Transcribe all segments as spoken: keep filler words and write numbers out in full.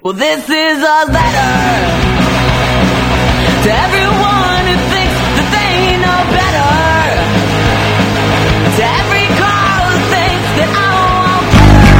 Well, this is a letter to everyone who thinks that they know better. To every girl who thinks that I won't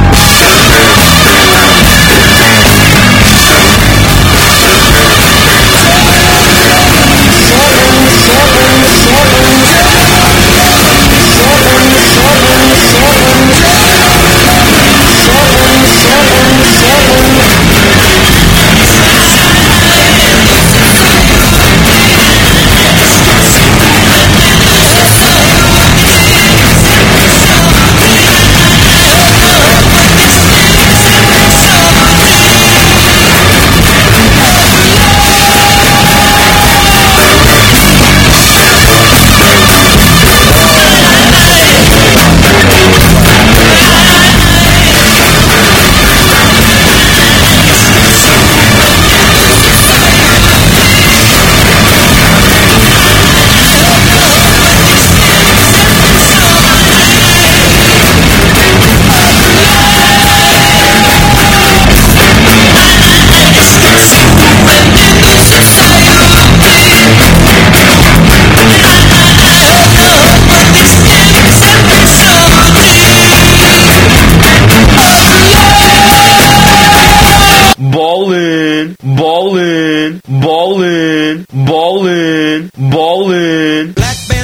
Ballin', ballin', ballin', ballin', ballin'. Black